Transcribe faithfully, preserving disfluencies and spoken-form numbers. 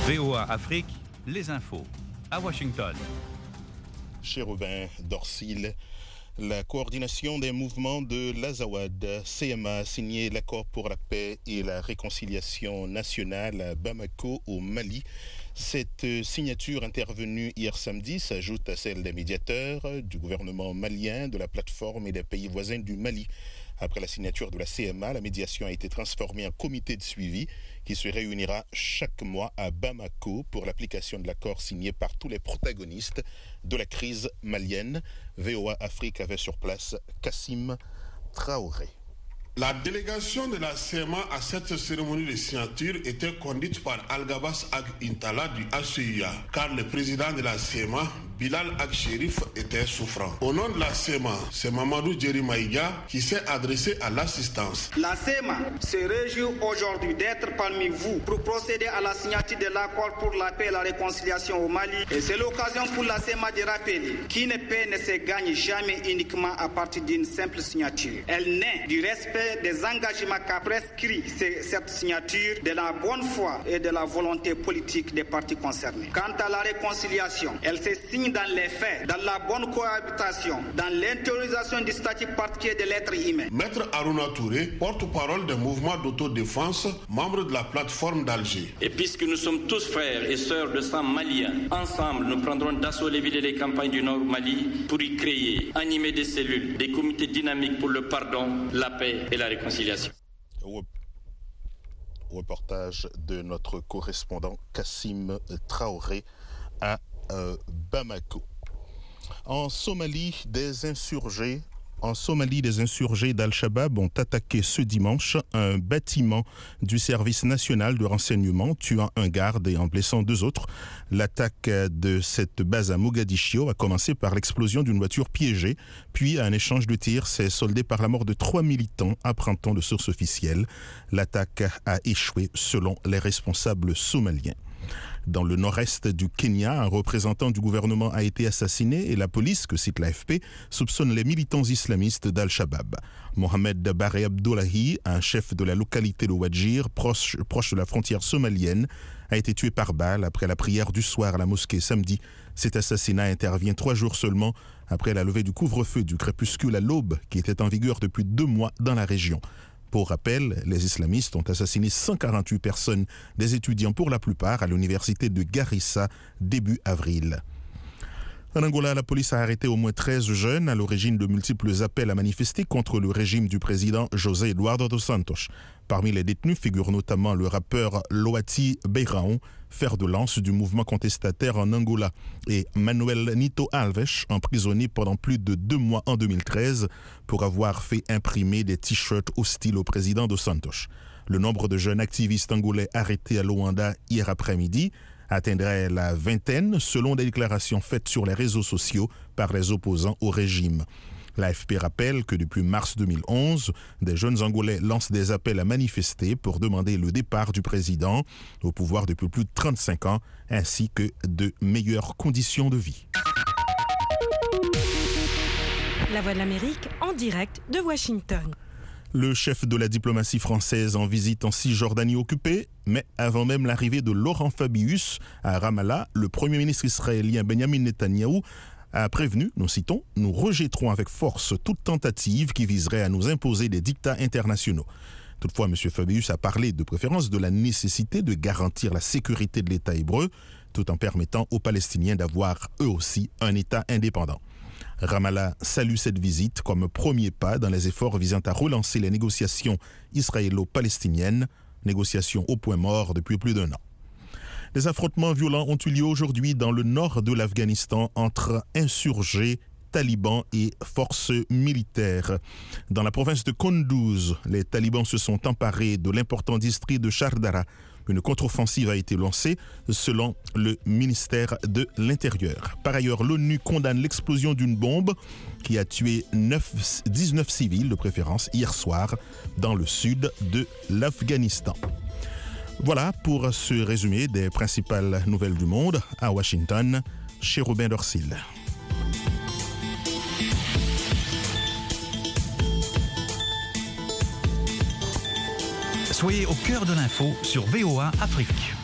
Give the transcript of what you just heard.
V O A Afrique, les infos à Washington. Chérubin Dorsil, la coordination des mouvements de l'Azawad, C M A, a signé l'accord pour la paix et la réconciliation nationale à Bamako, au Mali. Cette signature intervenue hier samedi s'ajoute à celle des médiateurs, du gouvernement malien, de la plateforme et des pays voisins du Mali. Après la signature de la C M A, la médiation a été transformée en comité de suivi qui se réunira chaque mois à Bamako pour l'application de l'accord signé par tous les protagonistes de la crise malienne. V O A Afrique avait sur place Kassim Traoré. La délégation de la C M A à cette cérémonie de signature était conduite par Al-Gabas Ag Intala du A C I A, car le président de la C M A, Bilal Ag Sherif, était souffrant. Au nom de la C M A, c'est Mamadou Djeri Maïga qui s'est adressé à l'assistance. La C M A se réjouit aujourd'hui d'être parmi vous pour procéder à la signature de l'accord pour la paix et la réconciliation au Mali. Et c'est l'occasion pour la C M A de rappeler qu'une paix ne se gagne jamais uniquement à partir d'une simple signature. Elle naît du respect des engagements qu'a prescrit cette signature, de la bonne foi et de la volonté politique des parties concernées. Quant à la réconciliation, elle se signe dans les faits, dans la bonne cohabitation, dans l'intériorisation du statut particulier de l'être humain. Maître Aruna Touré, porte-parole des mouvements d'autodéfense, membre de la plateforme d'Alger. Et puisque nous sommes tous frères et sœurs de sang malien, ensemble nous prendrons d'assaut les villes et les campagnes du Nord Mali pour y créer, animer des cellules, des comités dynamiques pour le pardon, la paix et la réconciliation. Reportage de notre correspondant Kassim Traoré à euh, Bamako. En Somalie, des insurgés En Somalie, des insurgés d'Al-Shabaab ont attaqué ce dimanche un bâtiment du service national de renseignement, tuant un garde et en blessant deux autres. L'attaque de cette base à Mogadiscio a commencé par l'explosion d'une voiture piégée, puis un échange de tirs s'est soldé par la mort de trois militants, apprend-on de sources officielles. L'attaque a échoué selon les responsables somaliens. Dans le nord-est du Kenya, un représentant du gouvernement a été assassiné et la police, que cite l'A F P, soupçonne les militants islamistes d'Al-Shabaab. Mohamed Bare Abdullahi, un chef de la localité de Wajir, proche, proche de la frontière somalienne, a été tué par balle après la prière du soir à la mosquée samedi. Cet assassinat intervient trois jours seulement après la levée du couvre-feu du crépuscule à l'aube qui était en vigueur depuis deux mois dans la région. Pour rappel, les islamistes ont assassiné cent quarante-huit personnes, des étudiants pour la plupart à l'université de Garissa début avril. En Angola, la police a arrêté au moins treize jeunes à l'origine de multiples appels à manifester contre le régime du président José Eduardo dos Santos. Parmi les détenus figure notamment le rappeur Loati Beiraon, fer de lance du mouvement contestataire en Angola, et Manuel Nito Alves, emprisonné pendant plus de deux mois en deux mille treize pour avoir fait imprimer des t-shirts hostiles au président dos Santos. Le nombre de jeunes activistes angolais arrêtés à Luanda hier après-midi atteindrait la vingtaine selon des déclarations faites sur les réseaux sociaux par les opposants au régime. L'A F P rappelle que depuis mars deux mille onze, des jeunes Angolais lancent des appels à manifester pour demander le départ du président au pouvoir depuis plus de trente-cinq ans, ainsi que de meilleures conditions de vie. La Voix de l'Amérique en direct de Washington. Le chef de la diplomatie française en visite en Cisjordanie occupée, mais avant même l'arrivée de Laurent Fabius à Ramallah, le Premier ministre israélien Benjamin Netanyahou a prévenu, nous citons, « Nous rejetterons avec force toute tentative qui viserait à nous imposer des dictats internationaux ». Toutefois, M. Fabius a parlé de préférence de la nécessité de garantir la sécurité de l'État hébreu, tout en permettant aux Palestiniens d'avoir eux aussi un État indépendant. Ramallah salue cette visite comme premier pas dans les efforts visant à relancer les négociations israélo-palestiniennes, négociations au point mort depuis plus d'un an. Des affrontements violents ont eu lieu aujourd'hui dans le nord de l'Afghanistan entre insurgés, talibans et forces militaires. Dans la province de Kunduz, les talibans se sont emparés de l'important district de Shardara. Une contre-offensive a été lancée selon le ministère de l'Intérieur. Par ailleurs, l'ONU condamne l'explosion d'une bombe qui a tué dix-neuf civils de préférence hier soir dans le sud de l'Afghanistan. Voilà pour ce résumé des principales nouvelles du monde. À Washington, Chérubin Dorsil. Soyez au cœur de l'info sur V O A Afrique.